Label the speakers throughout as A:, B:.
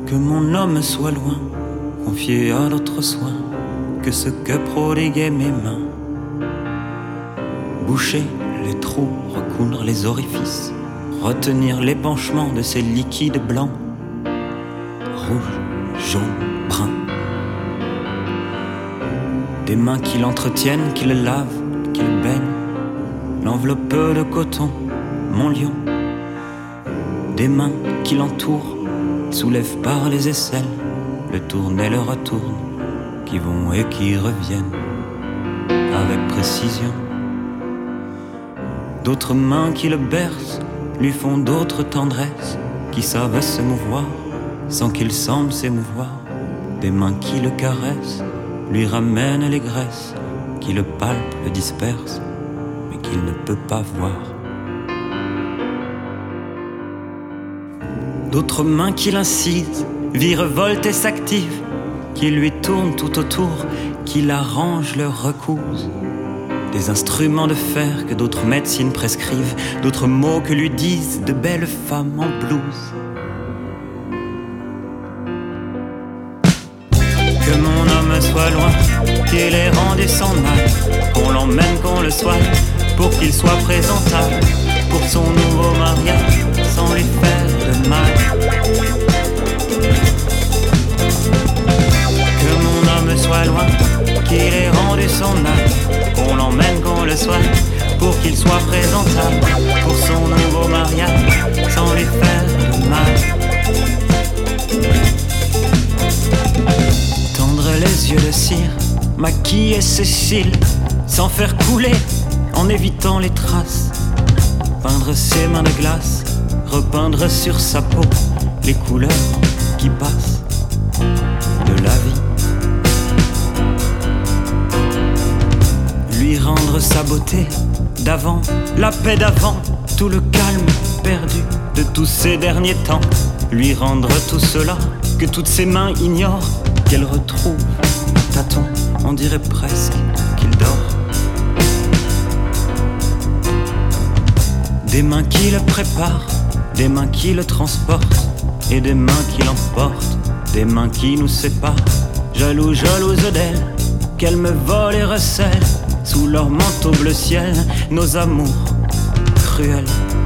A: Que mon homme soit loin, confié à d'autres soins que ce que prodiguaient mes mains. Boucher les trous, recoudre les orifices, retenir l'épanchement de ces liquides blancs, rouge, jaune, brun. Des mains qui l'entretiennent, qui le lavent, qui le baignent, l'enveloppe de coton, mon lion. Des mains qui l'entourent, soulèvent par les aisselles, le tournent et le retournent, qui vont et qui reviennent avec précision. D'autres mains qui le bercent, lui font d'autres tendresses, qui savent se mouvoir sans qu'il semble s'émouvoir. Des mains qui le caressent, lui ramènent les graisses, qui le palpent, le dispersent, mais qu'il ne peut pas voir. D'autres mains qui l'incisent, virevoltent et s'activent, qui lui tournent tout autour, qui l'arrangent, le recousent. Des instruments de fer que d'autres médecines prescrivent, d'autres mots que lui disent de belles femmes en blouse. Que mon homme soit loin, qu'il ait rendu son âme, qu'on l'emmène, qu'on le soigne, pour qu'il soit présentable, pour son nouveau mariage, sans lui faire de mal. Que mon homme soit loin, qu'il ait rendu son âme, qu'on l'emmène, qu'on le soigne, pour qu'il soit présentable, pour son nouveau mariage, sans lui faire de mal. Tendre les yeux de cire, maquiller ses cils, sans faire couler, en évitant les traces. Peindre ses mains de glace, repeindre sur sa peau les couleurs qui passent de la vie. Lui rendre sa beauté d'avant, la paix d'avant, tout le calme perdu de tous ces derniers temps. Lui rendre tout cela que toutes ses mains ignorent, qu'elle retrouve à tâtons, on dirait presque qu'il dort. Des mains qui le préparent, des mains qui le transportent, et des mains qui l'emportent, des mains qui nous séparent. Jaloux, jalouse d'elle, qu'elle me vole et recèle, sous leur manteau bleu ciel, nos amours cruels.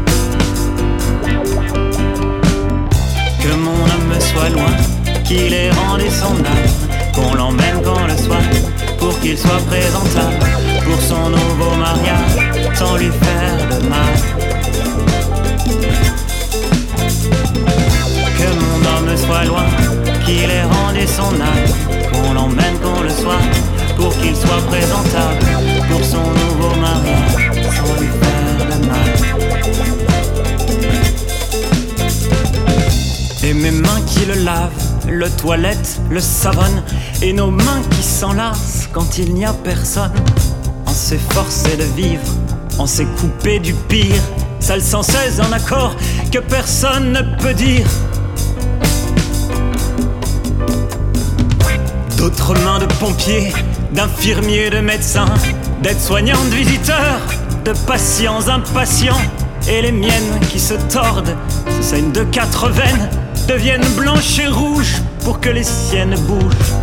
A: Que mon homme soit loin, qu'il ait rendu son âme, qu'on l'emmène, qu'on le soigne, pour qu'il soit présentable, pour son nouveau mariage, sans lui faire de mal. Que mon homme soit loin, qu'il ait rendu son âme, qu'on l'emmène, qu'on le soigne, pour qu'il soit présentable, pour son nouveau mariage, sans lui faire de mal. Et mes mains qui le lavent, le toilette, le savonnent, et nos mains qui s'enlacent quand il n'y a personne. On s'est forcé de vivre, on s'est coupé du pire, seul sans cesse en accord que personne ne peut dire. D'autres mains de pompiers, d'infirmiers, de médecins, d'aides-soignants, de visiteurs, de patients impatients, et les miennes qui se tordent, se saignent de 4 veines, deviennent blanches et rouges pour que les siennes bougent.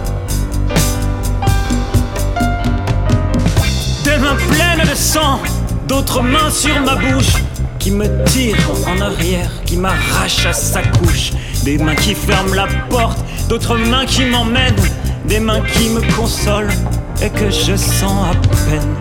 A: Des mains pleines de sang, d'autres mains sur ma bouche, qui me tirent en arrière, qui m'arrachent à sa couche. Des mains qui ferment la porte, d'autres mains qui m'emmènent, des mains qui me consolent et que je sens à peine.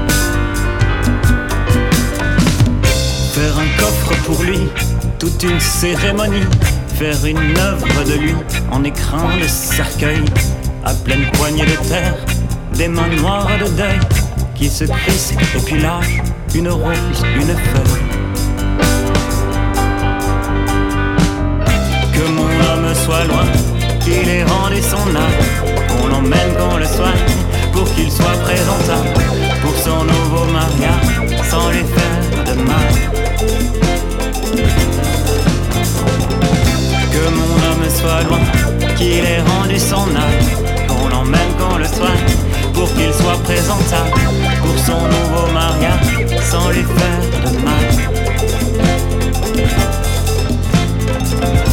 A: Faire un coffre pour lui, toute une cérémonie, faire une œuvre de lui en écrin de cercueil, à pleine poignée de terre, des mains noires de deuil qui se crispent et puis lâchent une rose, une feuille. Que mon homme soit loin, qu'il ait rendu son âme, qu'on l'emmène, qu'on le soigne, pour qu'il soit présentable, pour son nouveau mariage, sans lui faire de mal. Que mon homme soit loin, qu'il ait rendu son âme, qu'on l'emmène, qu'on le soigne, pour qu'il soit présentable, pour son nouveau mariage, sans lui faire de mal.